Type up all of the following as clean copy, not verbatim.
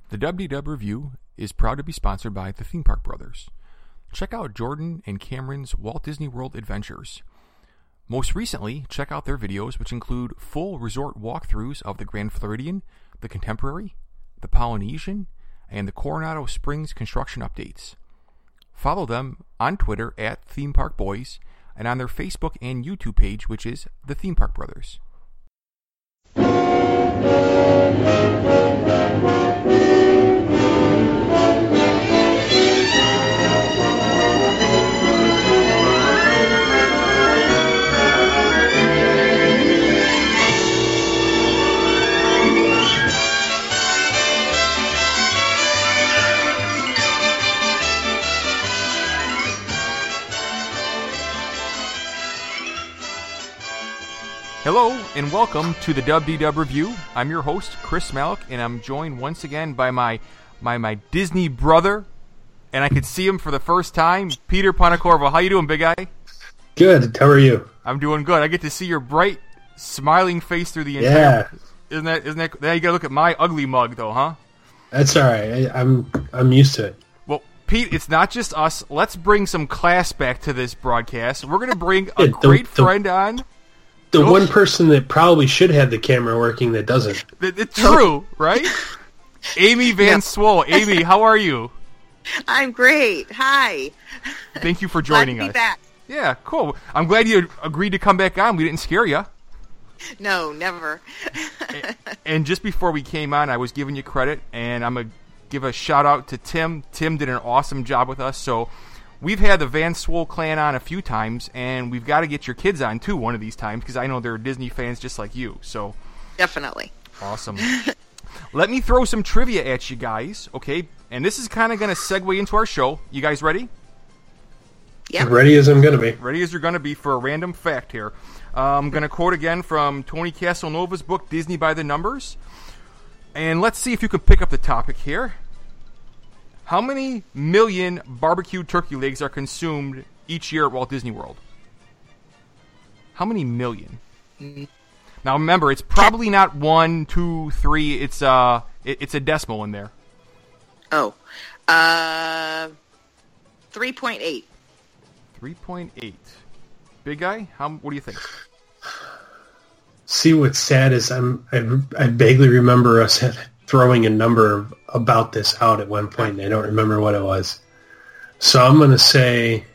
The WDW Review is proud to be sponsored by the Theme Park Brothers. Check out Jordan and Cameron's Walt Disney World Adventures. Most recently, check out their videos, which include full resort walkthroughs of the Grand Floridian, the Contemporary, the Polynesian, and the Coronado Springs construction updates. Follow them on Twitter at Theme Park Boys and on their Facebook and YouTube page, which is the Theme Park Brothers. Hello and welcome to the WDW Review. I'm your host, Chris Malik, and I'm joined once again by my Disney brother, and I could see him for the first time, Peter Panacorvo. How you doing, big guy? Good. How are you? I'm doing good. I get to see your bright, smiling face through the entire. Yeah. Isn't that? Now you gotta look at my ugly mug, though, huh? That's all right. I'm used to it. Well, Pete, it's not just us. Let's bring some class back to this broadcast. We're gonna bring a great friend on. The one person that probably should have the camera working that doesn't. It's true, right? Amy Van Swole. Amy, how are you? I'm great. Hi. Thank you for joining us. Glad to be back. Yeah, cool. I'm glad you agreed to come back on. We didn't scare you. No, never. And just before we came on, I was giving you credit, and I'm going to give a shout-out to Tim. Tim did an awesome job with us, so we've had the Van Swole clan on a few times, and we've got to get your kids on, too, one of these times, because I know they're Disney fans just like you. So definitely. Awesome. Let me throw some trivia at you guys, okay? And this is kind of going to segue into our show. You guys ready? Yeah. Ready as I'm going to be. Ready as you're going to be for a random fact here. I'm going to quote again from Tony Castelnova's book, Disney by the Numbers. And let's see if you can pick up the topic here. How many million barbecued turkey legs are consumed each year at Walt Disney World? How many million? Now remember, it's probably not 1, 2, 3. It's a decimal in there. Oh, 3.8. 3.8. Big guy, what do you think? See, what's sad is I vaguely remember us throwing a number about this out at one point, and I don't remember what it was. So I'm going to say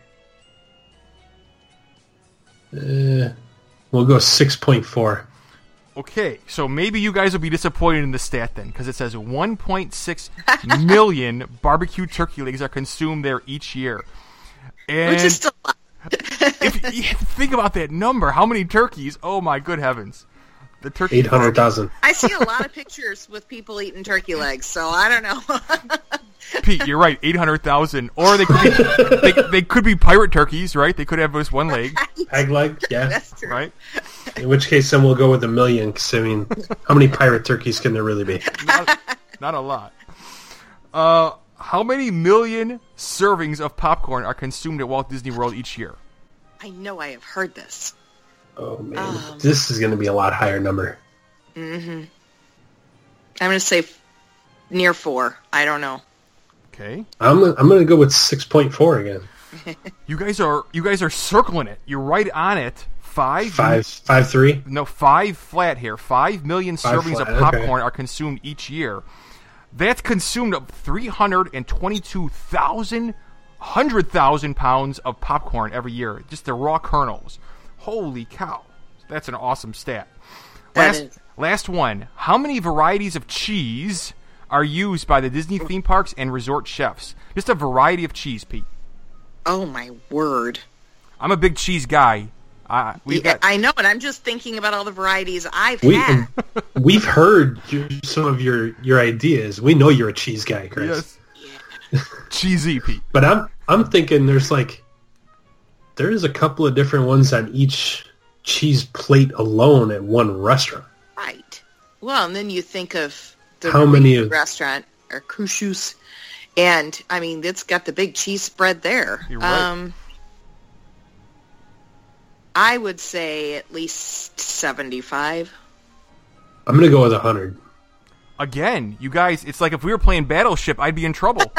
we'll go 6.4. Okay, so maybe you guys will be disappointed in the stat then, because it says 1.6 million barbecued turkey legs are consumed there each year. And which is still a lot. If you think about that number, how many turkeys? Oh my good heavens. The turkey 800,000. I see a lot of pictures with people eating turkey legs, so I don't know. Pete, you're right, 800,000. Or they could be pirate turkeys, right? They could have just one leg. Peg leg, yeah. That's true. Right? In which case, then we'll go with 1 million, because, I mean, how many pirate turkeys can there really be? Not a lot. How many million servings of popcorn are consumed at Walt Disney World each year? I know I have heard this. Oh, man. This is going to be a lot higher number. Mm-hmm. I'm going to say near 4. I don't know. Okay. I'm going to go with 6.4 again. You guys are circling it. You're right on it. 5.3? No, 5 flat here. 5 million servings of popcorn are consumed each year. That's consumed of 100,000 pounds of popcorn every year. Just the raw kernels. Holy cow. That's an awesome stat. Last one. How many varieties of cheese are used by the Disney theme parks and resort chefs? Just a variety of cheese, Pete. Oh, my word. I'm a big cheese guy. I know, and I'm just thinking about all the varieties I've had. We've heard some of your ideas. We know you're a cheese guy, Chris. Yes. Cheesy, Pete. But I'm thinking there's a couple of different ones on each cheese plate alone at one restaurant. Right. Well, and then you think of the restaurant or Crucius, and I mean it's got the big cheese spread there. You're right. I would say at least 75. I'm going to go with 100. Again, you guys, it's like if we were playing Battleship, I'd be in trouble.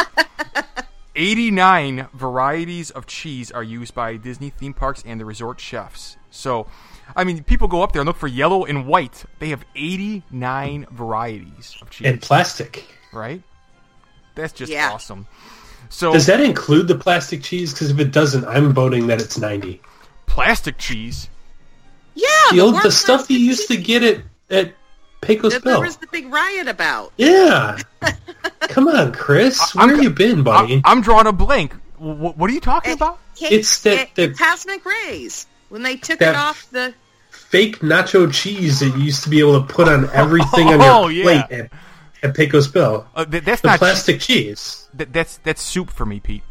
89 varieties of cheese are used by Disney theme parks and the resort chefs. So, I mean, people go up there and look for yellow and white. They have 89 varieties of cheese. And plastic. Right? That's just awesome. So, does that include the plastic cheese? Because if it doesn't, I'm voting that it's 90. Plastic cheese? Yeah. The stuff you used to get at Pecos Bill. There was the big riot about. Yeah. Come on, Chris. Where have you been, buddy? I'm drawing a blank. What are you talking about? It's House McRae's. When they took it off the... fake nacho cheese that you used to be able to put on everything on your plate at Pecos Bill. That's the not plastic cheese. That's soup for me, Pete.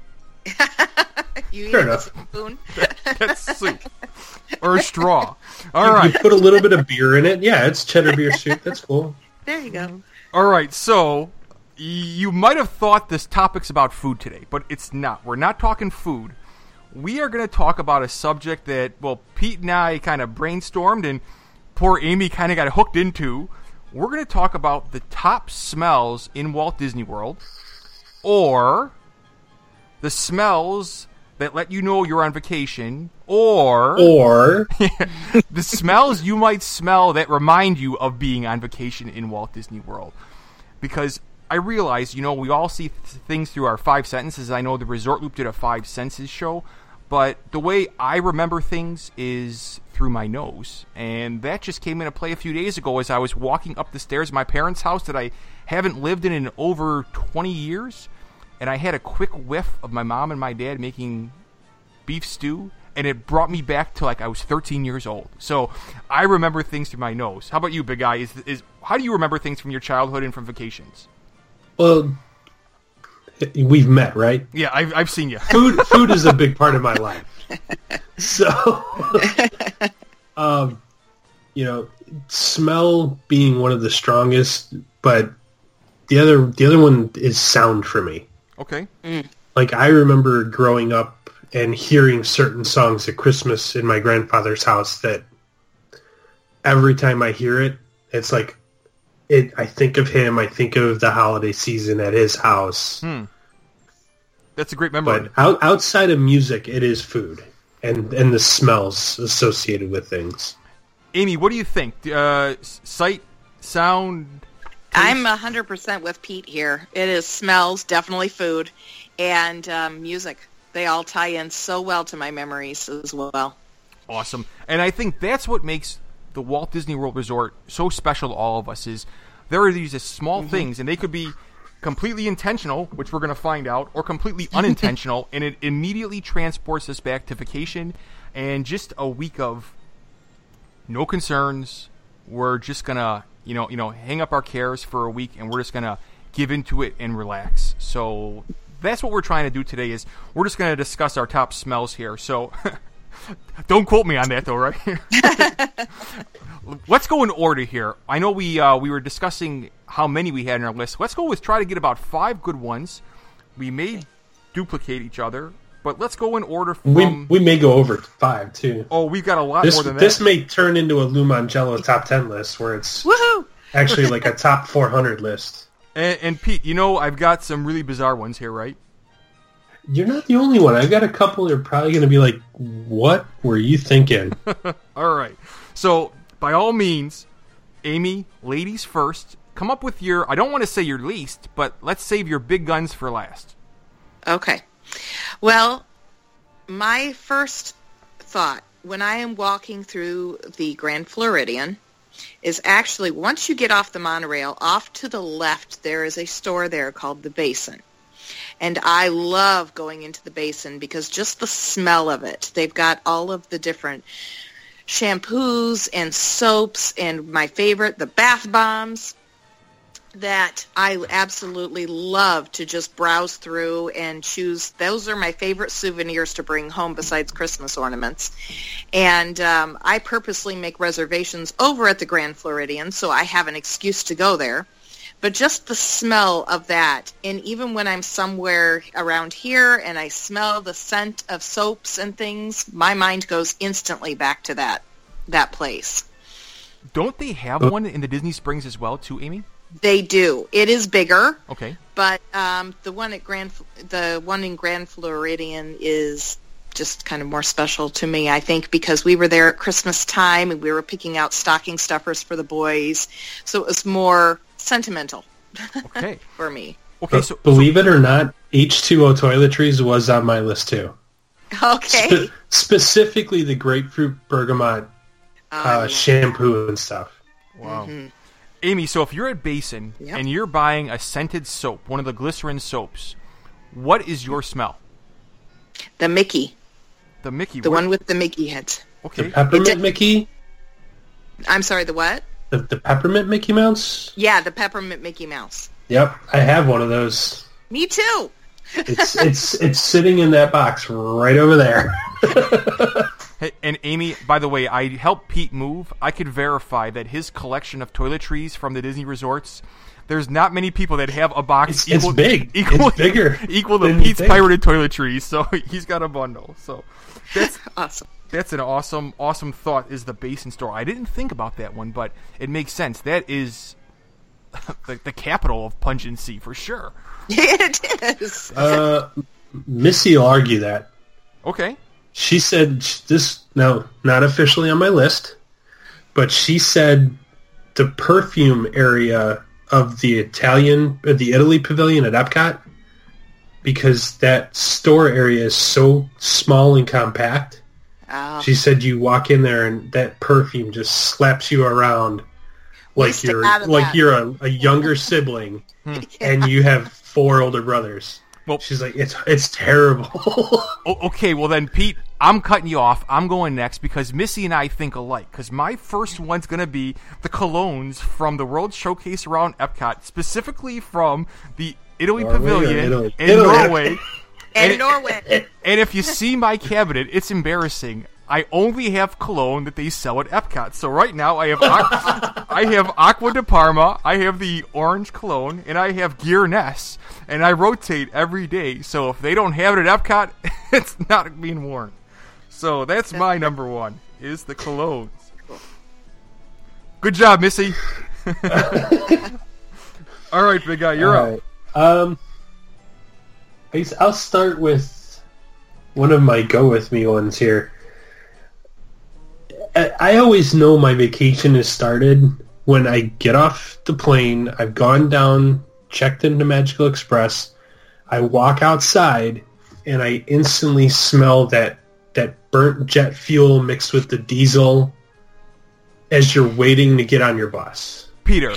You Fair eat enough. a spoon? That's soup. Or a straw. All right. You put a little bit of beer in it. Yeah, it's cheddar beer soup. That's cool. There you go. All right, so you might have thought this topic's about food today, but it's not. We're not talking food. We are going to talk about a subject that, well, Pete and I kind of brainstormed and poor Amy kind of got hooked into. We're going to talk about the top smells in Walt Disney World, or the smells that let you know you're on vacation, or the smells you might smell that remind you of being on vacation in Walt Disney World. Because I realize, we all see things through our 5 sentences. I know the Resort Loop did a 5 senses show, but the way I remember things is through my nose. And that just came into play a few days ago as I was walking up the stairs of my parents' house that I haven't lived in over 20 years. And I had a quick whiff of my mom and my dad making beef stew, and it brought me back to like I was 13 years old. So I remember things through my nose. How about you, big guy? How do you remember things from your childhood and from vacations? Well, we've met, right? Yeah, I've seen you. Food is a big part of my life. So, smell being one of the strongest, but the other one is sound for me. Okay. Like, I remember growing up and hearing certain songs at Christmas in my grandfather's house that every time I hear it, it's like, I think of him, I think of the holiday season at his house. That's a great memory. But outside of music, it is food and the smells associated with things. Amy, what do you think? Sight, sound... I'm 100% with Pete here. It is smells, definitely food, and music. They all tie in so well to my memories as well. Awesome. And I think that's what makes the Walt Disney World Resort so special to all of us is there are these small things, and they could be completely intentional, which we're going to find out, or completely unintentional, and it immediately transports us back to vacation and just a week of no concerns. We're just going to hang up our cares for a week, and we're just going to give into it and relax. So that's what we're trying to do today is we're just going to discuss our top smells here. So don't quote me on that, though, right? Let's go in order here. I know we were discussing how many we had on our list. Let's go with try to get about 5 good ones. We may duplicate each other, but let's go in order from... We may go over 5, too. Oh, we've got a lot more than that. This may turn into a Lou Mongello top 10 list where it's actually like a top 400 list. And Pete, I've got some really bizarre ones here, right? You're not the only one. I've got a couple that are probably going to be like, what were you thinking? All right. So, by all means, Amy, ladies first, come up with I don't want to say your least, but let's save your big guns for last. Okay. Well, my first thought when I am walking through the Grand Floridian is actually once you get off the monorail, off to the left, there is a store there called The Basin. And I love going into The Basin because just the smell of it. They've got all of the different shampoos and soaps and my favorite, the bath bombs that I absolutely love to just browse through and choose. Those are my favorite souvenirs to bring home besides Christmas ornaments. And I purposely make reservations over at the Grand Floridian so I have an excuse to go there. But just the smell of that, and even when I'm somewhere around here and I smell the scent of soaps and things, my mind goes instantly back to that place. Don't they have one in the Disney Springs as well, too, Amy? They do. It is bigger. Okay. But the one in Grand Floridian is just kind of more special to me, I think, because we were there at Christmas time and we were picking out stocking stuffers for the boys, so it was more sentimental. Okay. For me. Okay. So believe it or not, H2O toiletries was on my list too. Okay. Specifically the grapefruit bergamot shampoo and stuff. Wow. Mm-hmm. Amy, so if you're at Basin and you're buying a scented soap, one of the glycerin soaps, what is your smell? The Mickey. The Mickey. The one with the Mickey heads. Okay. The peppermint Mickey? I'm sorry, the what? The peppermint Mickey Mouse? Yeah, the peppermint Mickey Mouse. Yep, I have one of those. Me too. It's sitting in that box right over there. Hey, and Amy, by the way, I helped Pete move. I could verify that his collection of toiletries from the Disney resorts, there's not many people that have a box it's big. It's bigger. Equal to Pete's pirated toiletries, so he's got a bundle. So that's awesome. That's an awesome thought, is the Basin store. I didn't think about that one, but it makes sense. That is the capital of pungency for sure. It is. Missy will argue that. Okay. She said not officially on my list, but she said the perfume area of the Italy pavilion at Epcot, because that store area is so small and compact. Oh. She said you walk in there and that perfume just slaps you around like you're a younger sibling and you have 4 older brothers. Well, she's like, it's terrible. Okay, well then, Pete, I'm cutting you off. I'm going next because Missy and I think alike. Because my first one's going to be the colognes from the World Showcase around Epcot, specifically from the Italy Pavilion in Norway. And Norway. And if you see my cabinet, it's embarrassing. I only have cologne that they sell at Epcot. So right now I have Acqua di Parma, I have the orange cologne, and I have Guinness. And I rotate every day. So if they don't have it at Epcot, it's not being worn. So that's my number one, is the colognes. Good job, Missy. All right, big guy, you're up. I'll start with one of my go-with-me ones here. I always know my vacation has started when I get off the plane, I've gone down, checked into Magical Express, I walk outside, and I instantly smell that burnt jet fuel mixed with the diesel as you're waiting to get on your bus. Peter.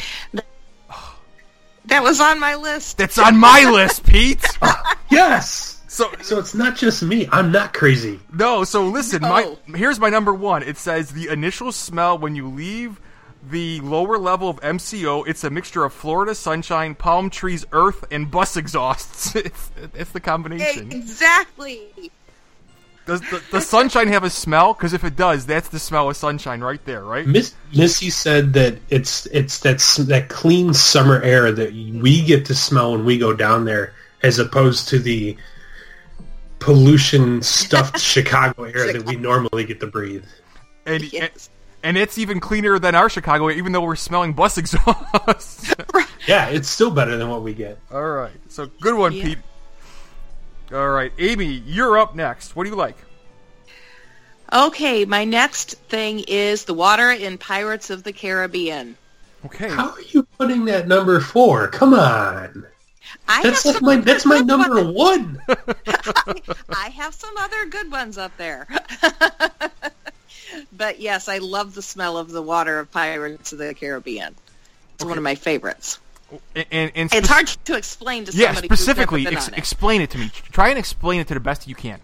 That was on my list. That's on my list, Pete. Yes. So it's not just me. I'm not crazy. No, so listen, here's my number one. It says the initial smell when you leave the lower level of MCO, it's a mixture of Florida sunshine, palm trees, earth, and bus exhausts. It's the combination. Exactly. Does the sunshine have a smell? Because if it does, that's the smell of sunshine right there, right? Missy said that it's that clean summer air that we get to smell when we go down there, as opposed to the pollution-stuffed Chicago air that we normally get to breathe. And it's even cleaner than our Chicago air, even though we're smelling bus exhaust. Yeah, it's still better than what we get. All right. So, good one, Pete. All right. Amy, you're up next. What do you like? Okay, my next thing is the water in Pirates of the Caribbean. Okay. How are you putting that number 4? Come on. That's my number 1. I have some other good ones up there. But yes, I love the smell of the water of Pirates of the Caribbean. It's one of my favorites. And it's hard to explain to somebody specifically, who's never been on it. Explain it to me. Try and explain it to the best you can.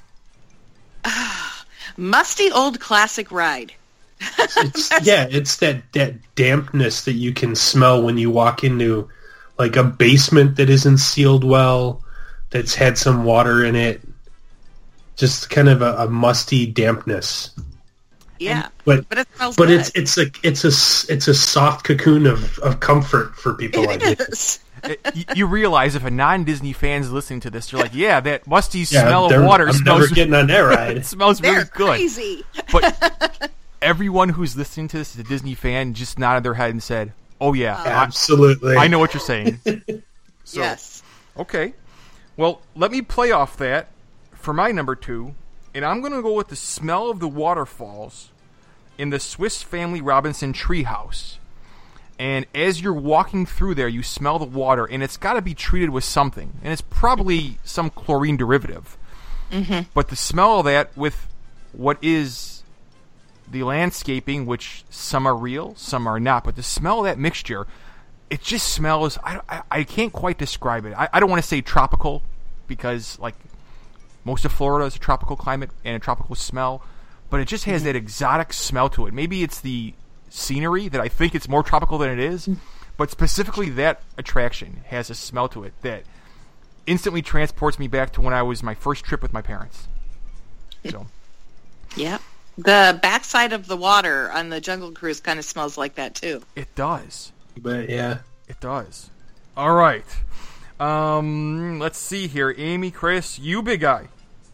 Musty old classic ride. It's that dampness that you can smell when you walk into like a basement that isn't sealed well, that's had some water in it. Just kind of a musty dampness. Yeah, but it smells but good. it's a soft cocoon of comfort for people like me. You realize if a non-Disney fan's listening to this, they're like, "Yeah, that musty smell of water I'm smells." Never getting on that ride. It smells really good. Crazy. But everyone who's listening to this is a Disney fan, just nodded their head and said, Oh, yeah. Absolutely. I know what you're saying. So, yes. Okay. Well, let me play off that for my number 2, and I'm going to go with the smell of the waterfalls in the Swiss Family Robinson treehouse. And as you're walking through there, you smell the water, and it's got to be treated with something. And it's probably some chlorine derivative. Mm-hmm. But the smell of that with what is the landscaping, which some are real, some are not, but the smell of that mixture, it just smells, I can't quite describe it. I don't want to say tropical, because like most of Florida is a tropical climate and a tropical smell, but it just has that exotic smell to it. Maybe it's the scenery that I think it's more tropical than it is, but specifically that attraction has a smell to it that instantly transports me back to when I was my first trip with my parents. So, yeah, the backside of the water on the Jungle Cruise kind of smells like that too. It does. But yeah, it does. All right. Let's see here, Amy, Chris, you big guy.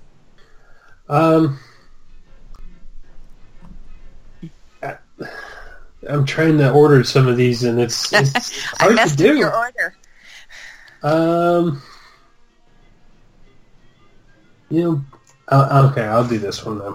I'm trying to order some of these, and it's hard I messed to do. up your order. Okay, I'll do this one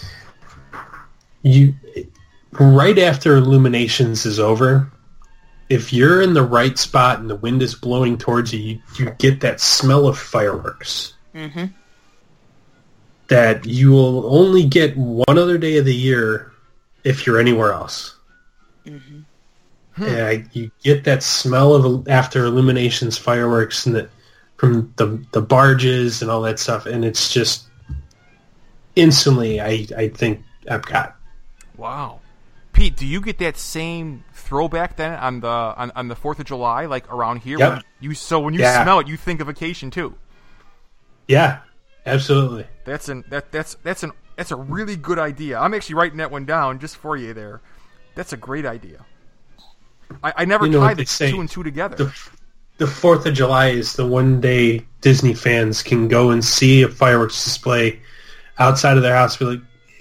then. Right after Illuminations is over, if you're in the right spot and the wind is blowing towards you, you get that smell of fireworks. Mm-hmm. That you will only get one other day of the year if you're anywhere else. Mm-hmm. Yeah, you get that smell of after Illuminations fireworks and from the barges and all that stuff, and it's just instantly, I think, Epcot. Wow, Pete, do you get that same throwback then on the 4th of July, like around here? Yep. When you smell it, you think of vacation too. Yeah, absolutely. That's a really good idea. I'm actually writing that one down just for you there. That's a great idea. I never tied the 2 and 2 together. The 4th of July is the one day Disney fans can go and see a fireworks display outside of their house. Be like,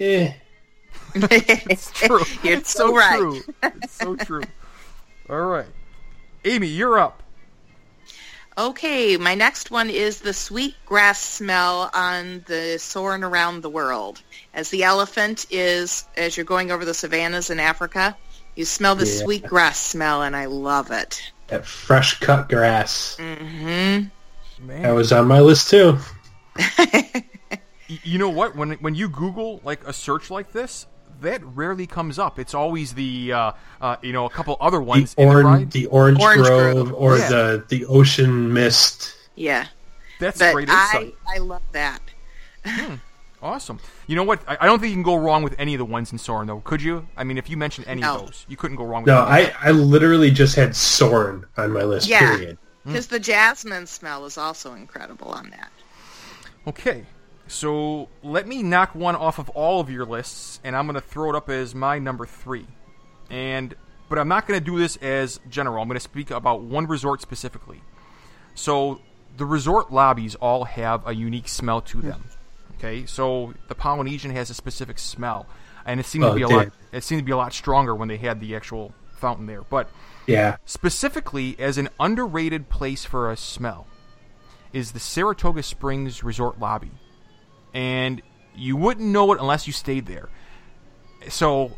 It's true. You're so right. True. It's so true. All right. Amy, you're up. Okay, my next one is the sweet grass smell on the Soarin' Around the World. As the elephant is, as you're going over the savannas in Africa, you smell the sweet grass smell, and I love it. That fresh cut grass. Mm-hmm. Man. That was on my list too. You know what? When you Google like a search like this, that rarely comes up. It's always the a couple other ones the Orange Grove or yeah. the Ocean Mist. Yeah, that's great insight. I love that. Awesome. You know what? I don't think you can go wrong with any of the ones in Soarin', though. Could you? I mean, if you mentioned any of those, you couldn't go wrong with any. I literally just had Soarin' on my list, period. Because the jasmine smell is also incredible on that. Okay. So let me knock one off of all of your lists, and I'm going to throw it up as my number 3. But I'm not going to do this as general. I'm going to speak about one resort specifically. So the resort lobbies all have a unique smell to them. Okay, so the Polynesian has a specific smell, and it seemed to be a lot stronger when they had the actual fountain there. But specifically, as an underrated place for a smell, is the Saratoga Springs Resort lobby, and you wouldn't know it unless you stayed there. So,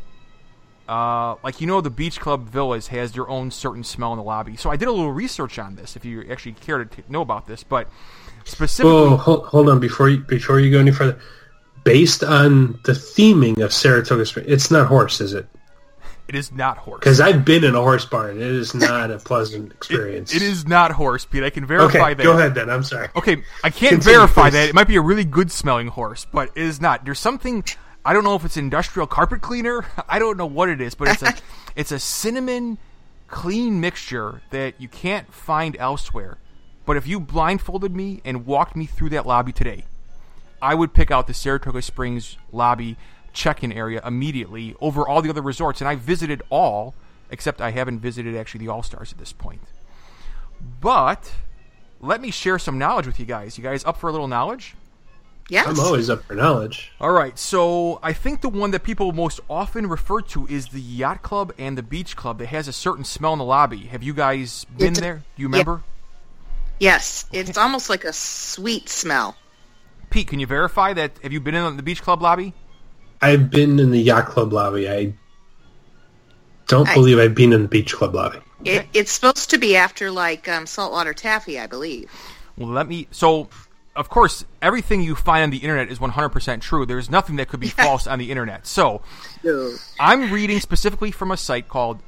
the Beach Club Villas has their own certain smell in the lobby. So I did a little research on this, if you actually care to know about this, but. Specifically, hold on before you go any further. Based on the theming of Saratoga Springs, it's not horse, is it? It is not horse. Because I've been in a horse barn. It is not a pleasant experience. It is not horse, Pete. I can verify that. Go ahead then. I'm sorry. Okay, I can't verify that. It might be a really good smelling horse, but it is not. There's something. I don't know if it's industrial carpet cleaner. I don't know what it is, but it's a cinnamon clean mixture that you can't find elsewhere. But if you blindfolded me and walked me through that lobby today, I would pick out the Saratoga Springs lobby check-in area immediately over all the other resorts. And I visited all, except I haven't visited actually the All-Stars at this point. But let me share some knowledge with you guys. You guys up for a little knowledge? Yes. I'm always up for knowledge. All right, so I think the one that people most often refer to is the Yacht Club and the Beach Club that has a certain smell in the lobby. Have you guys been there? Do you remember? Yes, it's almost like a sweet smell. Pete, can you verify that? Have you been in the Beach Club lobby? I've been in the Yacht Club lobby. I don't believe I've been in the Beach Club lobby. It's supposed to be after, like, saltwater taffy, I believe. Well, So, of course, everything you find on the internet is 100% true. There's nothing that could be false on the internet. So, I'm reading specifically from a site called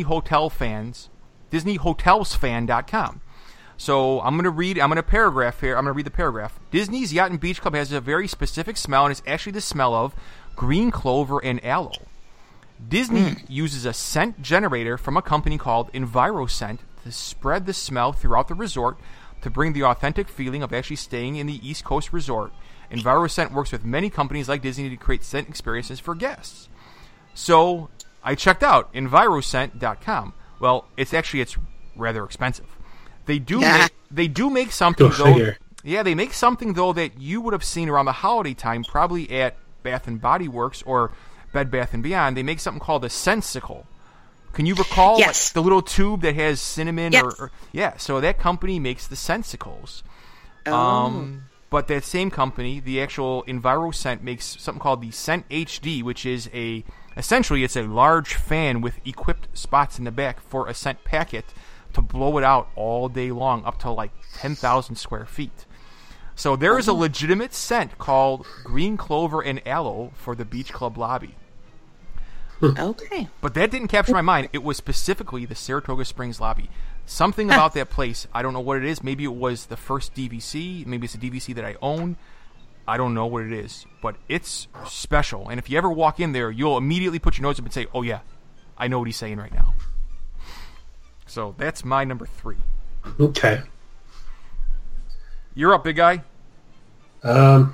DisneyHotelsFan.com. So, I'm going to read the paragraph. Disney's Yacht and Beach Club has a very specific smell, and it's actually the smell of green clover and aloe. Disney uses a scent generator from a company called EnviroScent to spread the smell throughout the resort to bring the authentic feeling of actually staying in the East Coast resort. EnviroScent works with many companies like Disney to create scent experiences for guests. So I checked out EnviroScent.com. Well, it's rather expensive. They do make something though. Yeah, they make something though that you would have seen around the holiday time, probably at Bath and Body Works or Bed Bath & Beyond. They make something called a Sensicle. Can you recall like, the little tube that has cinnamon? Yes. So that company makes the Sensicles. But that same company, the actual EnviroScent, makes something called the Scent HD, which is essentially it's a large fan with equipped spots in the back for a scent packet to blow it out all day long, up to like 10,000 square feet. So there is a legitimate scent called green clover and aloe for the Beach Club lobby. Okay. But that didn't capture my mind. It was specifically the Saratoga Springs lobby. Something about that place, I don't know what it is. Maybe it was the first DVC. Maybe it's a DVC that I own. I don't know what it is. But it's special. And if you ever walk in there, you'll immediately put your nose up and say, oh, yeah, I know what he's saying right now. So that's my number 3. Okay. You're up, big guy. I'm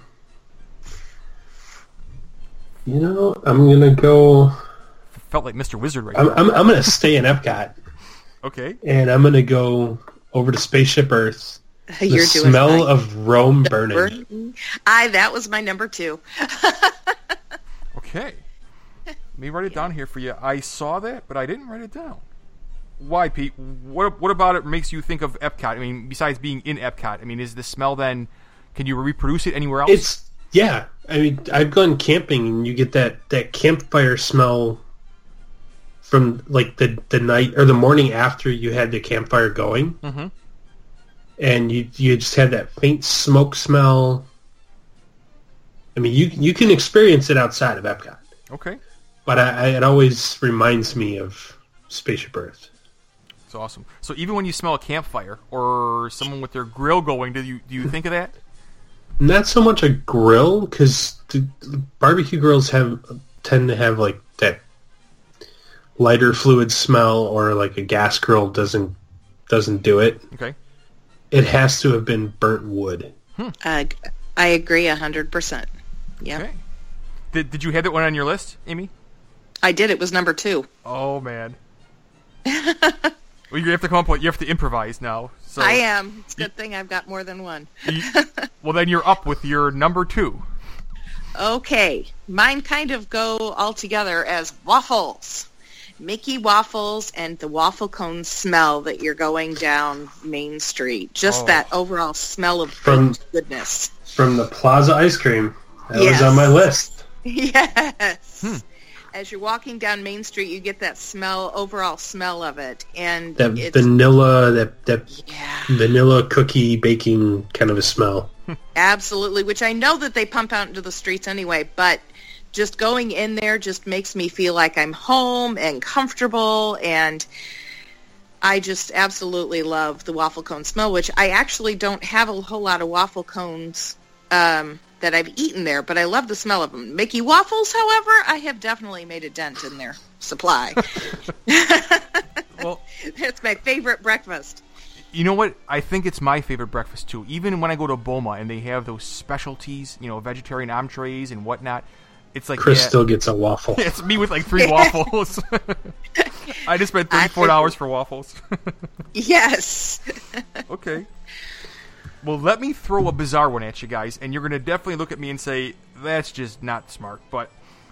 going to go... Felt like Mr. Wizard right now. I'm going to stay in Epcot. Okay. And I'm going to go over to Spaceship Earth. The smell of Rome burning. That was my number 2. Okay. Let me write it down here for you. I saw that, but I didn't write it down. Why, Pete? What about it makes you think of Epcot? I mean, besides being in Epcot, I mean, is the smell then... Can you reproduce it anywhere else? I mean, I've gone camping, and you get that campfire smell from like the night or the morning after you had the campfire going, and you just had that faint smoke smell. I mean, you can experience it outside of Epcot. Okay, but it always reminds me of Spaceship Earth. It's awesome. So even when you smell a campfire or someone with their grill going, do you think of that? Not so much a grill, because the barbecue grills tend to have like that lighter fluid smell, or like a gas grill doesn't do it. Okay. It has to have been burnt wood. I agree 100%. Yeah. Okay. Did you have that one on your list, Amy? I did. It was number 2. Oh man. Well, you have to come up with. You have to improvise now. So I am. It's a good thing I've got more than one. Well, then you're up with your number 2. Okay. Mine kind of go all together as waffles. Mickey waffles and the waffle cone smell that you're going down Main Street. Just that overall smell of goodness. From the Plaza ice cream. That was on my list. Yes. As you're walking down Main Street, you get that smell, overall smell of it, and that vanilla cookie baking kind of a smell. Absolutely, which I know that they pump out into the streets anyway, but just going in there just makes me feel like I'm home and comfortable, and I just absolutely love the waffle cone smell, which I actually don't have a whole lot of waffle cones that I've eaten there, but I love the smell of them. Mickey waffles, however, I have definitely made a dent in their supply. Well, it's my favorite breakfast. You know what? I think it's my favorite breakfast, too. Even when I go to Boma and they have those specialties, vegetarian entrees and whatnot, it's like... Chris still gets a waffle. It's me with like 3 waffles. I just spent $34 for waffles. Yes. Okay. Well, let me throw a bizarre one at you guys, and you're going to definitely look at me and say, that's just not smart. But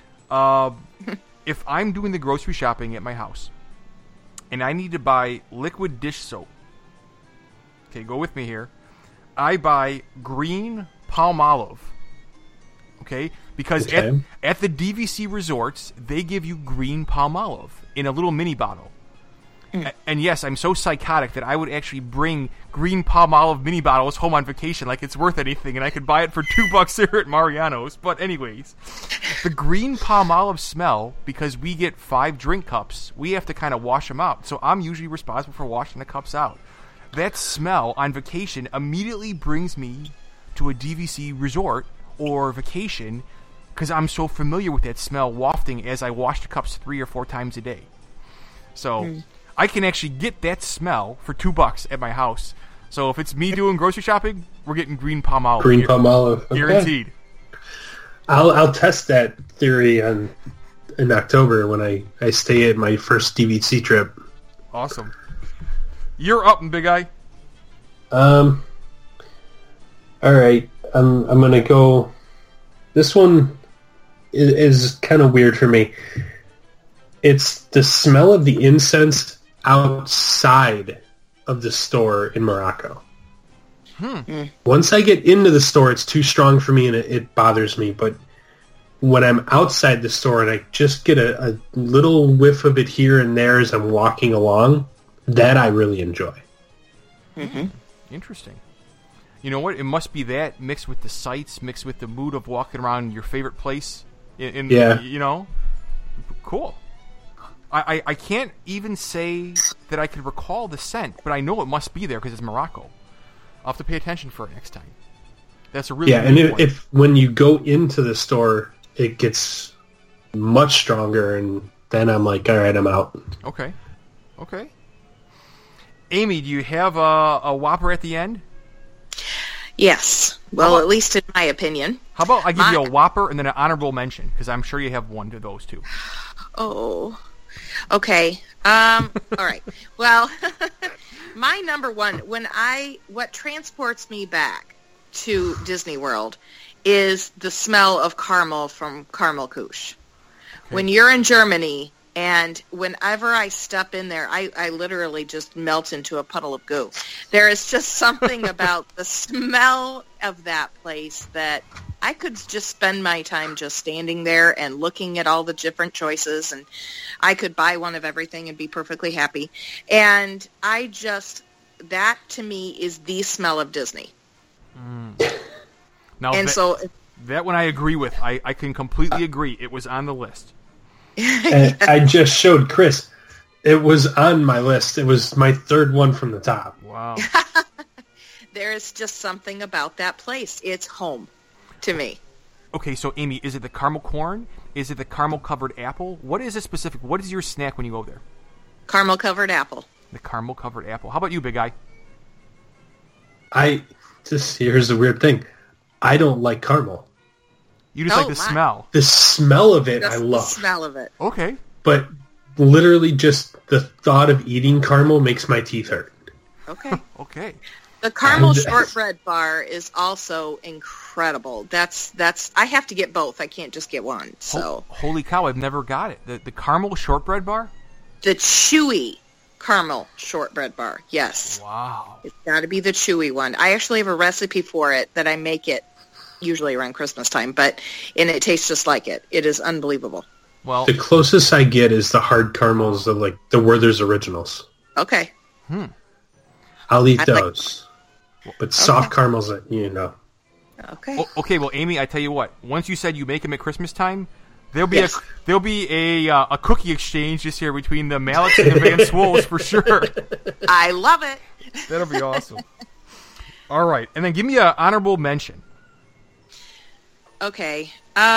if I'm doing the grocery shopping at my house, and I need to buy liquid dish soap, okay, go with me here, I buy green Palmolive, okay? Because at the DVC resorts, they give you green Palmolive in a little mini bottle. And yes, I'm so psychotic that I would actually bring green Palmolive mini bottles home on vacation like it's worth anything, and I could buy it for $2 here at Mariano's. But anyways, the green Palmolive smell, because we get 5 drink cups, we have to kind of wash them out. So I'm usually responsible for washing the cups out. That smell on vacation immediately brings me to a DVC resort or vacation because I'm so familiar with that smell wafting as I wash the cups 3 or 4 times a day. So I can actually get that smell for $2 at my house. So if it's me doing grocery shopping, we're getting green Palmolive. Green Palmolive. Okay. Guaranteed. I'll test that theory in October when I stay at my first DVC trip. Awesome. You're up, big guy. All right. I'm gonna go. This one is kind of weird for me. It's the smell of the incense outside of the store in Morocco. Once I get into the store, it's too strong for me and it bothers me. But when I'm outside the store and I just get a little whiff of it here and there as I'm walking along, that I really enjoy. Interesting. You know what? It must be that mixed with the sights, mixed with the mood of walking around your favorite place. Yeah. You know? Cool. I can't even say that I could recall the scent, but I know it must be there because it's Morocco. I'll have to pay attention for it next time. That's a really and one. if when you go into the store, it gets much stronger, and then I'm like, all right, I'm out. Okay. Amy, do you have a Whopper at the end? Yes. Well, at least in my opinion. How about I give you a Whopper and then an honorable mention, because I'm sure you have one to those two. Oh, okay. All right. Well, my number one, what transports me back to Disney World is the smell of caramel from Caramel Couche. Okay. When you're in Germany, and whenever I step in there, I literally just melt into a puddle of goo. There is just something about the smell of that place that I could just spend my time just standing there and looking at all the different choices, and I could buy one of everything and be perfectly happy. And that to me is the smell of Disney. Now, that one I agree with. I can completely agree. It was on the list. And I just showed Chris. It was on my list. It was my third one from the top. Wow. There is just something about that place. It's home to me. Okay, so Amy, is it the caramel corn? Is it the caramel covered apple? What is it specific? What is your snack when you go there? Caramel covered apple. The caramel covered apple. How about you, big guy? Here's the weird thing. I don't like caramel. You just like the smell. The smell of it, I love. The smell of it. Okay. But literally just the thought of eating caramel makes my teeth hurt. Okay. Okay. The caramel shortbread bar is also incredible. That's I have to get both. I can't just get one. So holy cow, I've never got it. The caramel shortbread bar? The chewy caramel shortbread bar. Yes. Wow. It's got to be the chewy one. I actually have a recipe for it that I make it usually around Christmas time, and it tastes just like it. It is unbelievable. Well, the closest I get is the hard caramels of like the Werther's Originals. Okay. I'll eat those. But soft caramels, Okay. Okay. Well, Amy, I tell you what. Once you said you make them at Christmas time, there'll be a cookie exchange this year between the Mallets and the Van Swolls for sure. I love it. That'll be awesome. All right, and then give me an honorable mention. Okay.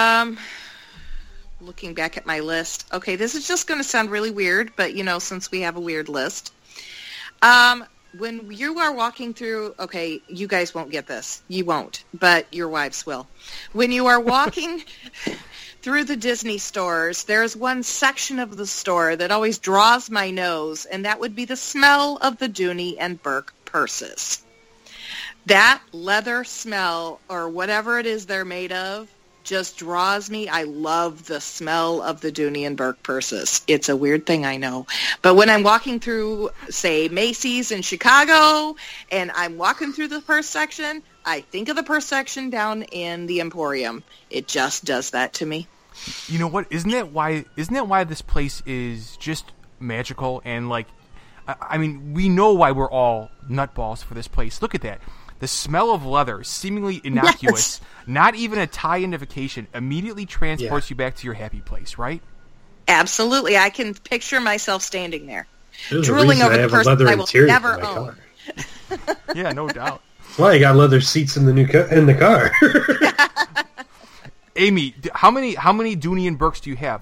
Looking back at my list. Okay, this is just going to sound really weird, but since we have a weird list. When you are walking through, okay, you guys won't get this. You won't, but your wives will. When you are walking through the Disney stores, there's one section of the store that always draws my nose, and that would be the smell of the Dooney and Burke purses. That leather smell or whatever it is they're made of just draws me. I love the smell of the Dooney and Burke purses. It's a weird thing, I know. But when I'm walking through, say, Macy's in Chicago, and I'm walking through the purse section, I think of the purse section down in the Emporium. It just does that to me. You know what? Isn't that why this place is just magical? And, like, I mean, we know why we're all nutballs for this place. Look at that. The smell of leather, seemingly innocuous, not even a tie-in to vacation, immediately transports you back to your happy place, right? Absolutely. I can picture myself standing there, There's drooling over the person I will never in my own. car. Yeah, no doubt. That's why I got leather seats in the car. Amy, how many Dooney and Burkes do you have?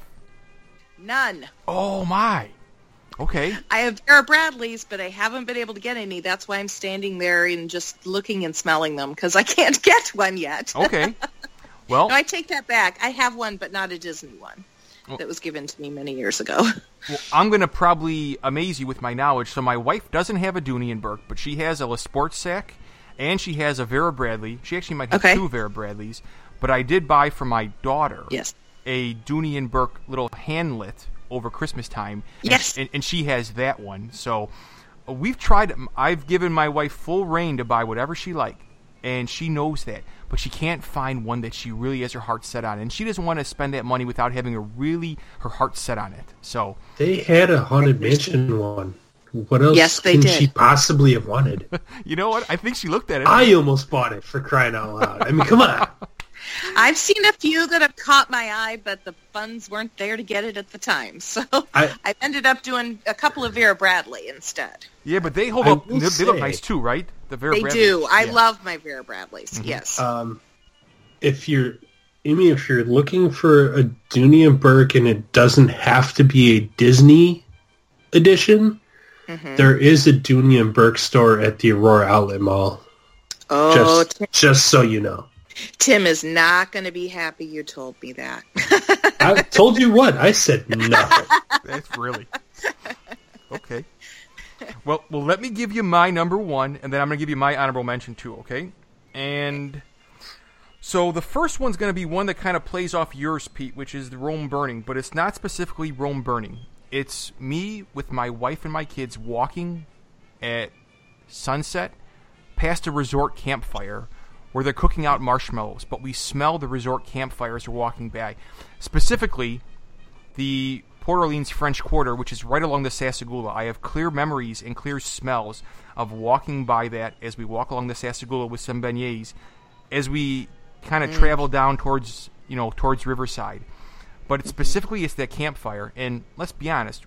None. Oh, my. Okay. I have Vera Bradley's, but I haven't been able to get any. That's why I'm standing there and just looking and smelling them, because I can't get one yet. Okay. Well, No, I take that back. I have one, but not a Disney one that was given to me many years ago. well, I'm going to probably amaze you with my knowledge. So my wife doesn't have a Dooney and Burke, but she has a Le Sport Sac, and she has a Vera Bradley. She actually might have two Vera Bradleys. But I did buy for my daughter a Dooney and Burke little handlet over Christmas time. Yes. And she has that one. So we've tried. I've given my wife full reign to buy whatever she likes, and she knows that. But she can't find one that she really has her heart set on. And she doesn't want to spend that money without having her heart set on it. So They had a Haunted Mansion one. What else they can did. she possibly have wanted? you know what? I think she looked at it. I almost bought it, for crying out loud. I mean, come on. I've seen a few that have caught my eye, but the funds weren't there to get it at the time. So I ended up doing a couple of Vera Bradley instead. Yeah, but they hold up. They look nice too, right? The Vera They Bradley. do. I love my Vera Bradleys. Mm-hmm. Yes. If you're looking for a Dooney and Burke and it doesn't have to be a Disney edition, there is a Dooney and Burke store at the Aurora Outlet Mall. Oh, just so you know. Tim is not going to be happy you told me that. I told you what? I said nothing. That's really... Okay. Well, let me give you my number one, and then I'm going to give you my honorable mention too, okay? And so the first one's going to be one that kind of plays off yours, Pete, which is the Rome Burning, but it's not specifically Rome Burning. It's me with my wife and my kids walking at sunset past a resort campfire where they're cooking out marshmallows, but we smell the resort campfire as we're walking by. Specifically, the Port Orleans French Quarter, which is right along the Sassagoula. I have clear memories and clear smells of walking by that as we walk along the Sassagoula with some beignets, as we kind of travel down towards Riverside. But specifically, it's that campfire. And let's be honest,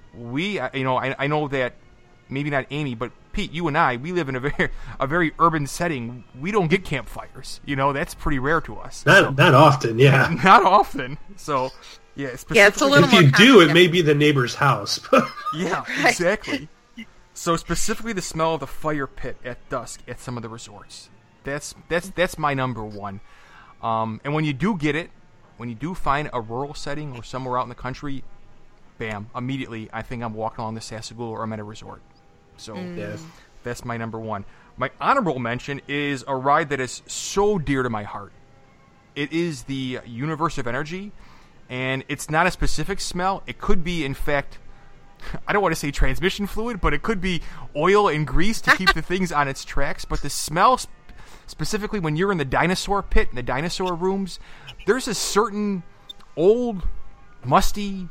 I know that maybe not Amy, but Pete, you and I, we live in a very urban setting. We don't get campfires. That's pretty rare to us. Not often, yeah. Not often. So, yeah. It's a little if you do, it may be the neighbor's house. Yeah, exactly. So specifically, the smell of the fire pit at dusk at some of the resorts. That's my number one. And when you do get it, when you do find a rural setting or somewhere out in the country, bam, immediately I think I'm walking along the Sassagoula or I'm at a resort. So that's my number one. My honorable mention is a ride that is so dear to my heart. It is the Universe of Energy, and it's not a specific smell. It could be, in fact, I don't want to say transmission fluid, but it could be oil and grease to keep the things on its tracks. But the smell, specifically when you're in the dinosaur pit, in the dinosaur rooms, there's a certain old, musty,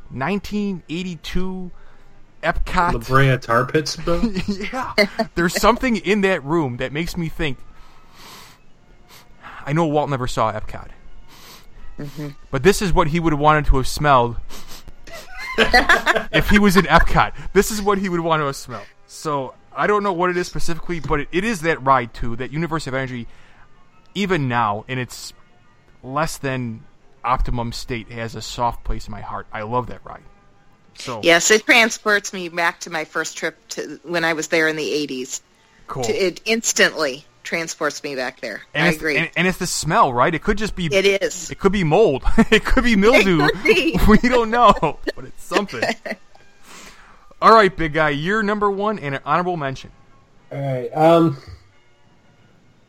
1982 Epcot. La Brea Tar Pits, bro? Yeah. There's something in that room that makes me think, I know Walt never saw Epcot. Mm-hmm. But this is what he would have wanted to have smelled if he was in Epcot. This is what he would want to have smelled. So I don't know what it is specifically, but it is that ride too, that Universe of Energy. Even now, in its less than optimum state, has a soft place in my heart. I love that ride. So yes, it transports me back to my first trip to when I was there in the 80s. Cool. It instantly transports me back there. And I agree. And it's the smell, right? It could just be... It is. It could be mold. It could be mildew. It could be. We don't know, but it's something. All right, big guy, you're number one and an honorable mention. All right.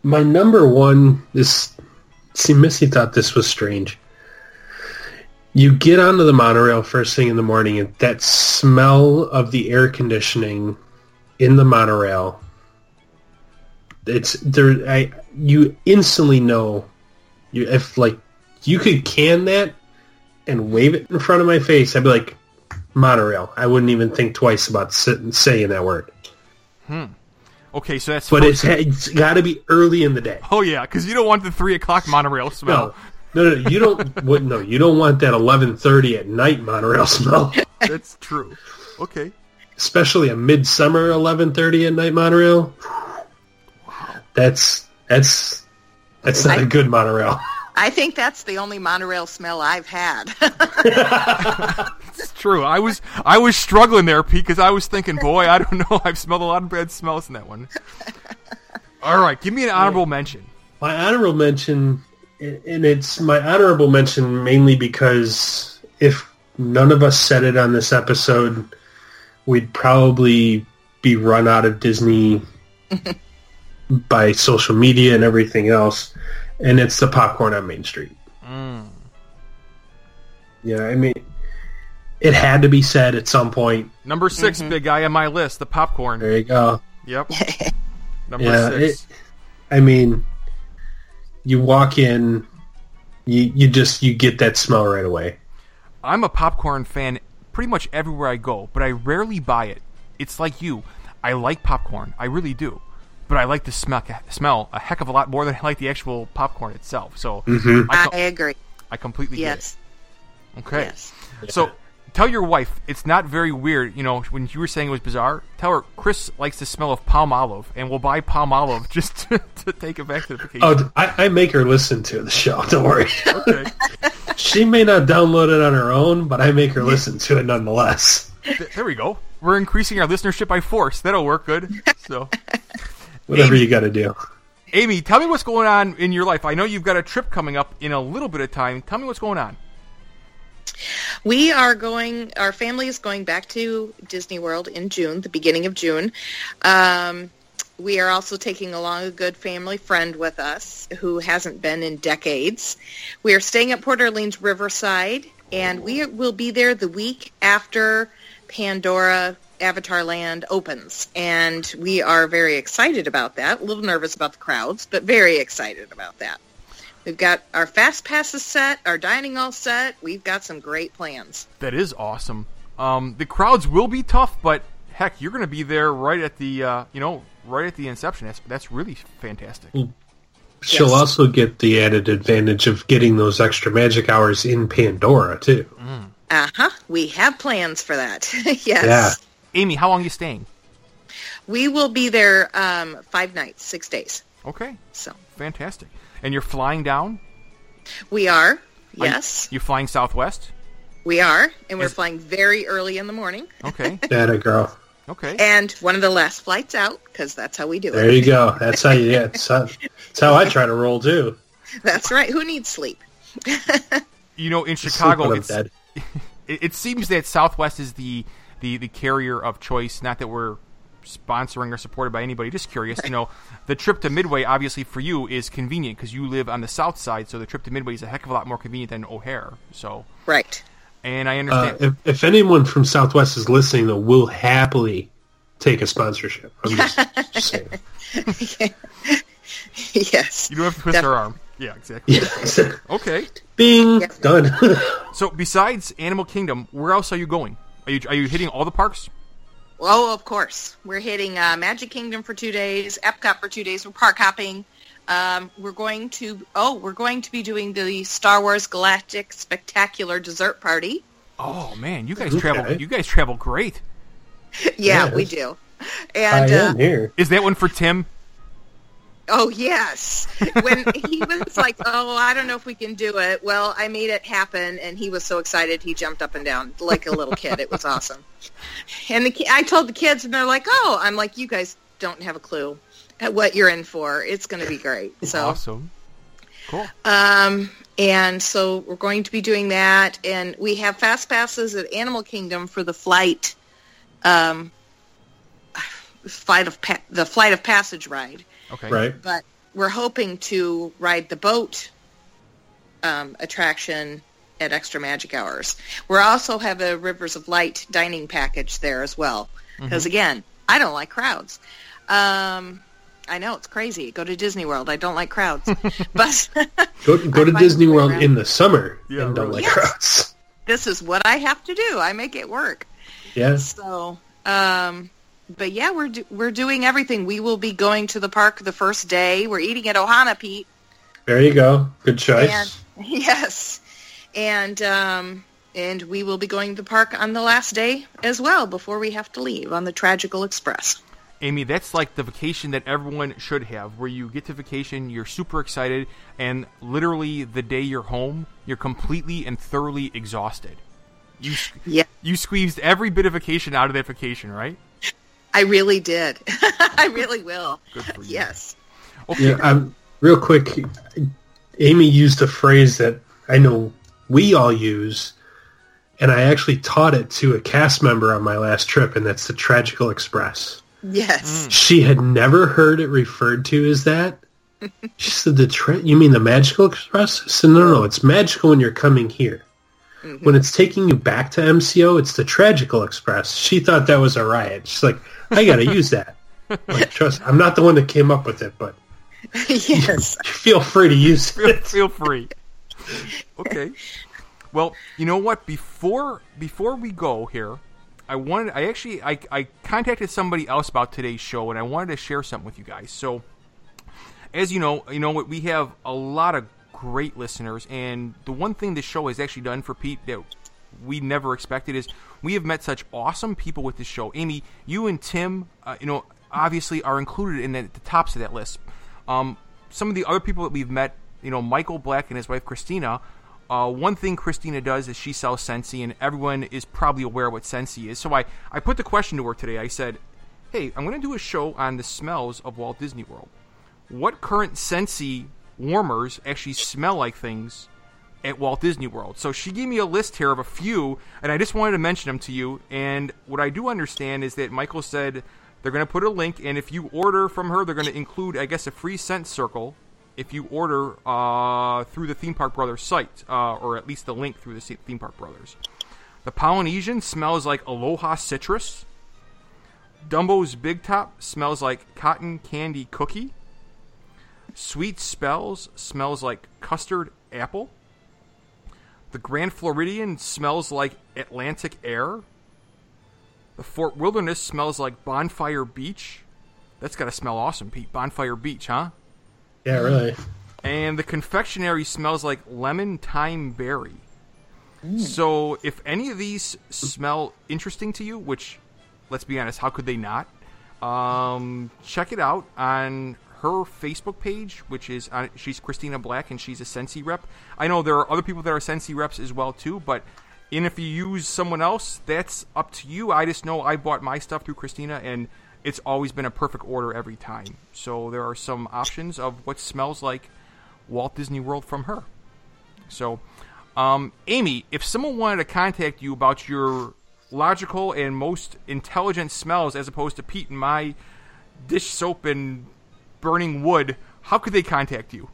My number one is... See, Missy thought this was strange. You get onto the monorail first thing in the morning, and that smell of the air conditioning in the monorail, it's there. You instantly know. If you could can that and wave it in front of my face, I'd be like, monorail. I wouldn't even think twice about saying that word. Okay, so that's... But it's got to be early in the day. Oh, yeah, because you don't want the 3 o'clock monorail smell. No, you don't. You don't want that 11:30 at night monorail smell. That's true. Okay. Especially a midsummer 11:30 at night monorail. Wow. That's not a good monorail. I think that's the only monorail smell I've had. It's true. I was struggling there, Pete, because I was thinking, boy, I don't know. I've smelled a lot of bad smells in that one. All right, give me an honorable mention. My honorable mention, and it's my honorable mention mainly because if none of us said it on this episode, we'd probably be run out of Disney by social media and everything else. And it's the popcorn on Main Street. Yeah, I mean, it had to be said at some point. Number 6, big guy on my list, the popcorn. There you go. Yep. Number 6. I mean, you walk in, you get that smell right away. I'm a popcorn fan pretty much everywhere I go, but I rarely buy it. It's like you. I like popcorn. I really do. But I like the smell a heck of a lot more than I like the actual popcorn itself. So I agree. I completely get it. Okay. Yes. So tell your wife it's not very weird. You know, when you were saying it was bizarre, tell her Chris likes the smell of palm olive, and we'll buy palm olive just to take it back to the vacation. Oh, I make her listen to the show. Don't worry. Okay. She may not download it on her own, but I make her listen to it nonetheless. There we go. We're increasing our listenership by force. That'll work good. So. Whatever Amy, you got to do. Amy, tell me what's going on in your life. I know you've got a trip coming up in a little bit of time. Tell me what's going on. We are going, our family is going back to Disney World in June, the beginning of June. We are also taking along a good family friend with us who hasn't been in decades. We are staying at Port Orleans Riverside, and we will be there the week after Pandora Avatar Land opens, and we are very excited about that. A little nervous about the crowds, but very excited about that. We've got our fast passes set, our dining all set. We've got some great plans. That is awesome. The crowds will be tough, but heck, you're going to be there right at the right at the inception. That's really fantastic. She'll also get the added advantage of getting those extra magic hours in Pandora too. We have plans for that. Yes. Yeah. Amy, how long are you staying? We will be there 5 nights, 6 days. Okay. So fantastic. And you're flying down? We are. Yes. You flying Southwest? We are, and we're flying very early in the morning. Okay. Atta girl. Okay. And one of the last flights out, because that's how we do it. There you go. That's how you. That's how I try to roll too. That's right. Who needs sleep? In Chicago, dead. It seems that Southwest is the carrier of choice. Not that we're sponsoring or supported by anybody. Just curious. The trip to Midway, obviously for you, is convenient because you live on the south side. So the trip to Midway is a heck of a lot more convenient than O'Hare. So right. And I understand. If anyone from Southwest is listening, though, we'll happily take a sponsorship. I'm just saying. Yes. You don't have to twist our arm. Yeah, exactly. Yes. Okay. Bing. Yes. Done. So besides Animal Kingdom, where else are you going? Are you hitting all the parks? Oh, of course. We're hitting Magic Kingdom for 2 days, Epcot for 2 days. We're park hopping. We're going to be doing the Star Wars Galactic Spectacular Dessert Party. Oh man, you guys travel. You guys travel great. Yeah, we do. And I am here. Is that one for Tim? Oh yes. When he was like, "Oh, I don't know if we can do it." Well, I made it happen, and he was so excited he jumped up and down like a little kid. It was awesome. And I told the kids, and they're like, "Oh," I'm like, "You guys don't have a clue at what you're in for. It's going to be great." So awesome. Cool. And so we're going to be doing that, and we have fast passes at Animal Kingdom for the flight of passage ride. Okay. Right. But we're hoping to ride the boat attraction at Extra Magic Hours. We also have a Rivers of Light dining package there as well. Because, again, I don't like crowds. I know, it's crazy. Go to Disney World. I don't like crowds. But go to Disney World in the summer and don't like yes. crowds. This is what I have to do. I make it work. Yeah. So, but yeah, we're doing everything. We will be going to the park the first day. We're eating at Ohana, Pete. There you go. Good choice. Yes. And we will be going to the park on the last day as well before we have to leave on the Tragical Express. Amy, that's like the vacation that everyone should have, where you get to vacation, you're super excited, and literally the day you're home, you're completely and thoroughly exhausted. You squeezed every bit of vacation out of that vacation, right? I really did. I really will. Good for you. Yes. Okay. Yeah, real quick, Amy used a phrase that I know we all use, and I actually taught it to a cast member on my last trip, and that's the Tragical Express. Yes. She had never heard it referred to as that. She said, you mean the Magical Express? I said, no, it's magical when you're coming here. Mm-hmm. When it's taking you back to MCO, it's the Tragical Express. She thought that was a riot. She's like, I got to use that. Like, trust, I'm not the one that came up with it, but yes, feel free to use it. Feel free. Okay. Well, you know what? Before we go here, I contacted somebody else about today's show, and I wanted to share something with you guys. So, as you know, we have a lot of great listeners, and the one thing this show has actually done for Pete that we never expected is we have met such awesome people with this show. Amy, you and Tim, obviously are included in the tops of that list. Some of the other people that we've met, Michael Black and his wife Christina. One thing Christina does is she sells Scentsy, and everyone is probably aware what Scentsy is. So I put the question to her today. I said, hey, I'm going to do a show on the smells of Walt Disney World. What current Scentsy warmers actually smell like things at Walt Disney World? So she gave me a list here of a few, and I just wanted to mention them to you. And what I do understand is that Michael said they're going to put a link, and if you order from her, they're going to include, I guess, a free scent circle if you order through the Theme Park Brothers site, or at least the link through the Theme Park Brothers. The Polynesian smells like Aloha Citrus. Dumbo's Big Top smells like Cotton Candy Cookie. Sweet Spells smells like Custard Apple. The Grand Floridian smells like Atlantic Air. The Fort Wilderness smells like Bonfire Beach. That's got to smell awesome, Pete. Bonfire Beach, huh? Yeah, really. And the Confectionery smells like Lemon Thyme Berry. So if any of these smell interesting to you, which, let's be honest, how could they not? Check it out on her Facebook page, which is she's Christina Black, and she's a Scentsy rep. I know there are other people that are Scentsy reps as well too, but if you use someone else, that's up to you. I just know I bought my stuff through Christina, and it's always been a perfect order every time. So there are some options of what smells like Walt Disney World from her. So, Amy, if someone wanted to contact you about your logical and most intelligent smells as opposed to Pete and my dish soap and burning wood, how could they contact you?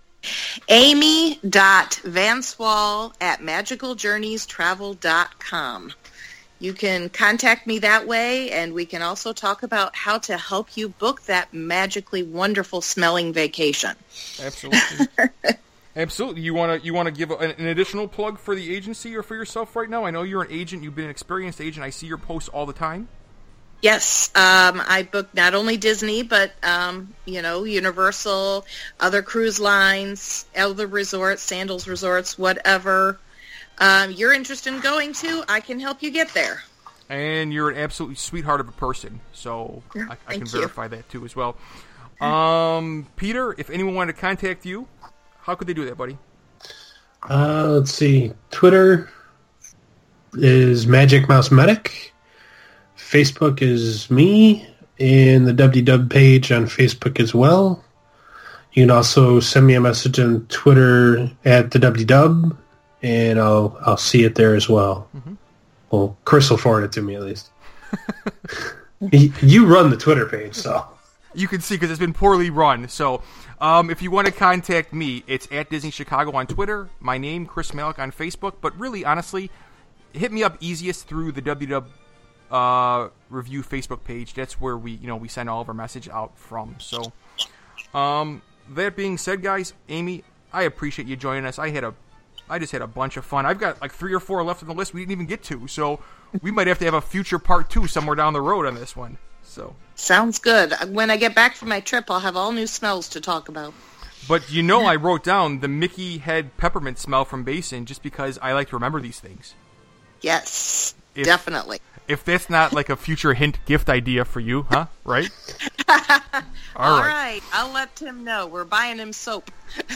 Amy.vanswall@magicaljourneystravel.com. You can contact me that way, and we can also talk about how to help you book that magically wonderful smelling vacation. Absolutely. Absolutely. You want to give an additional plug for the agency or for yourself right now? I know you're an agent. You've been an experienced agent. I see your posts all the time. Yes. I book not only Disney, but, Universal, other cruise lines, other resorts, Sandals resorts, whatever you're interested in going to, I can help you get there. And you're an absolutely sweetheart of a person, so I can verify that too as well. Peter, if anyone wanted to contact you, how could they do that, buddy? Let's see. Twitter is Magic Mouse Medic. Facebook is me, and the WDW page on Facebook as well. You can also send me a message on Twitter at the WDW, and I'll see it there as well. Mm-hmm. Well, Chris will forward it to me at least. You run the Twitter page, so. You can see because it's been poorly run. So if you want to contact me, it's at Disney Chicago on Twitter. My name, Chris Malick on Facebook. But really, honestly, hit me up easiest through the WW Review Facebook page. That's where we send all of our message out from. So that being said, guys, Amy, I appreciate you joining us. I just had a bunch of fun. I've got like 3 or 4 left on the list we didn't even get to. So we might have to have a future part 2 somewhere down the road on this one. So sounds good. When I get back from my trip, I'll have all new smells to talk about. But I wrote down the Mickey head peppermint smell from Basin just because I like to remember these things. Yes, definitely. If that's not like a future hint gift idea for you, huh? Right? All right. I'll let Tim know. We're buying him soap.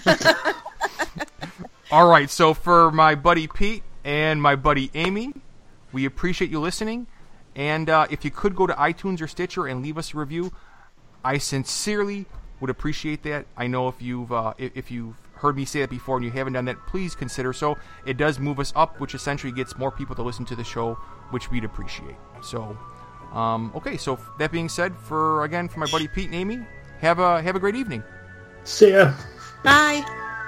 All right. So for my buddy Pete and my buddy Amy, we appreciate you listening. And if you could go to iTunes or Stitcher and leave us a review, I sincerely would appreciate that. I know if you've heard me say that before and you haven't done that, please consider so. It does move us up, which essentially gets more people to listen to the show, which we'd appreciate. So, okay. So that being said, for my buddy Pete and Amy, have a great evening. See ya. Bye.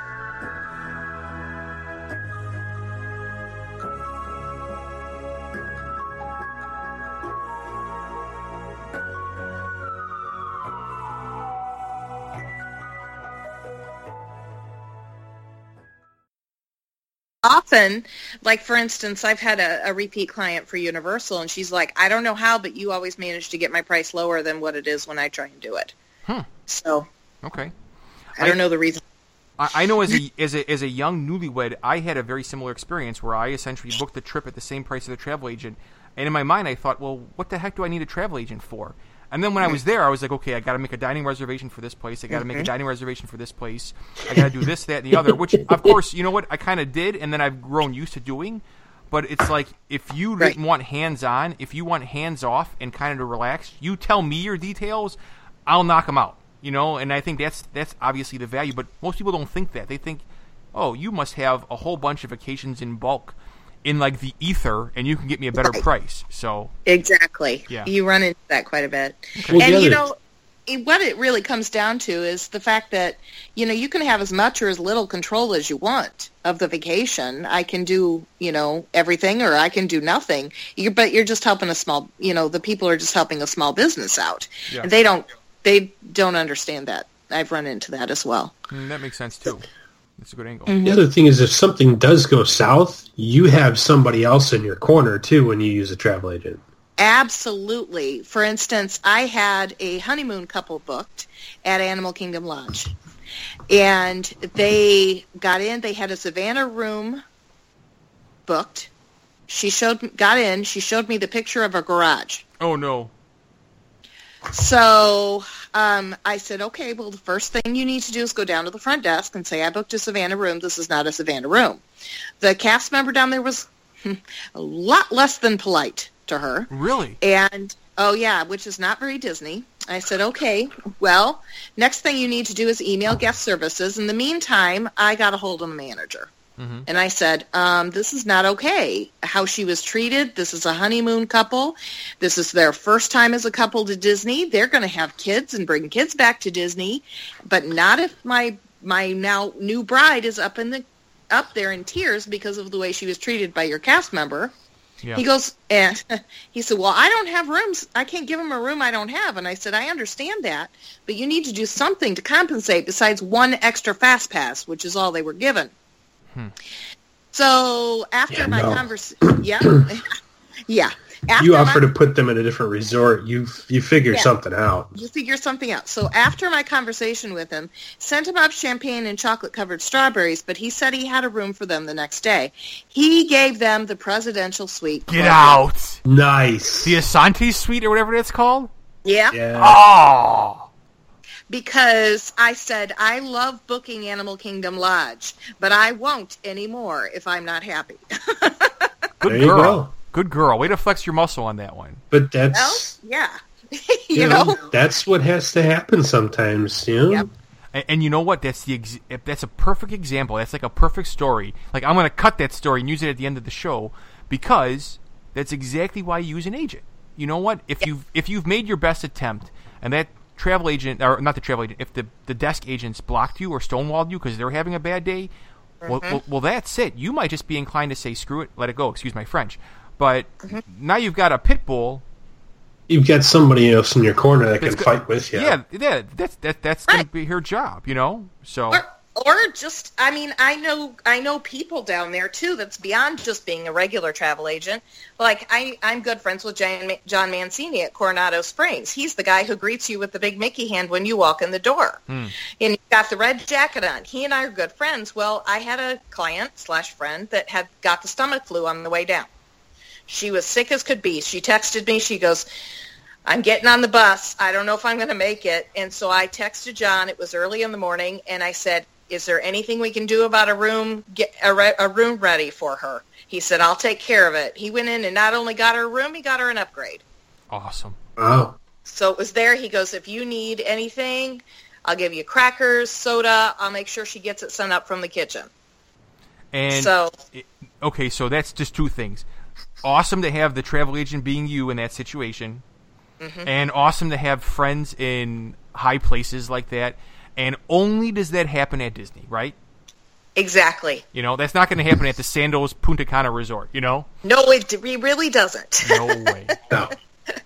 Often, like for instance, I've had a repeat client for Universal, and she's like, I don't know how, but you always manage to get my price lower than what it is when I try and do it. So, okay, I don't know the reason. I know as a young newlywed, I had a very similar experience where I essentially booked the trip at the same price as a travel agent, and in my mind I thought, well, what the heck do I need a travel agent for? And then when I was there, I was like, okay, I got to make a dining reservation for this place. I got to make a dining reservation for this place. I got to do this, that, and the other, which, of course, you know what, I kind of did, and then I've grown used to doing. But it's like, if you didn't want hands-on, if you want hands-off and kind of to relax, you tell me your details, I'll knock them out. And I think that's obviously the value. But most people don't think that. They think, oh, you must have a whole bunch of vacations in bulk in like the ether, and you can get me a better price. So exactly, yeah, you run into that quite a bit. Okay. And what it really comes down to is the fact that you can have as much or as little control as you want of the vacation. I can do everything, or I can do nothing. But you're just helping a small. The people are just helping a small business out. Yeah. And they don't understand that. I've run into that as well. That makes sense too. That's a good angle. The other thing is, if something does go south, you have somebody else in your corner, too, when you use a travel agent. Absolutely. For instance, I had a honeymoon couple booked at Animal Kingdom Lodge. And they got in. They had a Savannah room booked. She showed me the picture of a garage. Oh, no. So I said, okay, well, the first thing you need to do is go down to the front desk and say, I booked a Savannah room. This is not a Savannah room. The cast member down there was a lot less than polite to her. Really? And, oh, yeah, which is not very Disney. I said, okay, well, next thing you need to do is email guest services. In the meantime, I got a hold of the manager. Mm-hmm. And I said, this is not okay, how she was treated. This is a honeymoon couple. This is their first time as a couple to Disney. They're going to have kids and bring kids back to Disney, but not if my now new bride is up there in tears because of the way she was treated by your cast member. Yeah. He goes, and he said, well, I don't have rooms. I can't give him a room I don't have. And I said, I understand that, but you need to do something to compensate besides one extra fast pass, which is all they were given. So after my conversation, yeah. You offer to put them in a different resort. You figure something out. You figure something out. So after my conversation with him, sent him up champagne and chocolate-covered strawberries, but he said he had a room for them the next day. He gave them the presidential suite. Get out! Nice. The Asante suite or whatever it's called? Yeah. Oh! Because I said, I love booking Animal Kingdom Lodge, but I won't anymore if I'm not happy. Good girl. Good girl. Way to flex your muscle on that one. But that's... Well, yeah. you know? That's what has to happen sometimes, you know? Yep. And you know what? That's a perfect example. That's like a perfect story. Like, I'm going to cut that story and use it at the end of the show because that's exactly why you use an agent. You know what? If you've made your best attempt and that travel agent, or not the travel agent, if the desk agents blocked you or stonewalled you because they're having a bad day, well, that's it. You might just be inclined to say, screw it, let it go, excuse my French. But now you've got a pit bull. You've got somebody else in your corner that can fight with you. Yeah, that's going to be her job, you know? So... Or just, I mean, I know people down there, too, that's beyond just being a regular travel agent. Like, I'm good friends with John Mancini at Coronado Springs. He's the guy who greets you with the big Mickey hand when you walk in the door. And you've got the red jacket on. He and I are good friends. Well, I had a client/friend that had got the stomach flu on the way down. She was sick as could be. She texted me. She goes, I'm getting on the bus. I don't know if I'm going to make it. And so I texted John. It was early in the morning, and I said, is there anything we can do about a room ready for her? He said, I'll take care of it. He went in and not only got her a room, he got her an upgrade. Awesome. Wow. So it was there. He goes, if you need anything, I'll give you crackers, soda. I'll make sure she gets it sent up from the kitchen. And so, okay, so that's just two things. Awesome to have the travel agent being you in that situation, and awesome to have friends in high places like that. And only does that happen at Disney, right? Exactly. You know, that's not going to happen at the Sandos Punta Cana Resort, you know? No, it really doesn't. No way. No.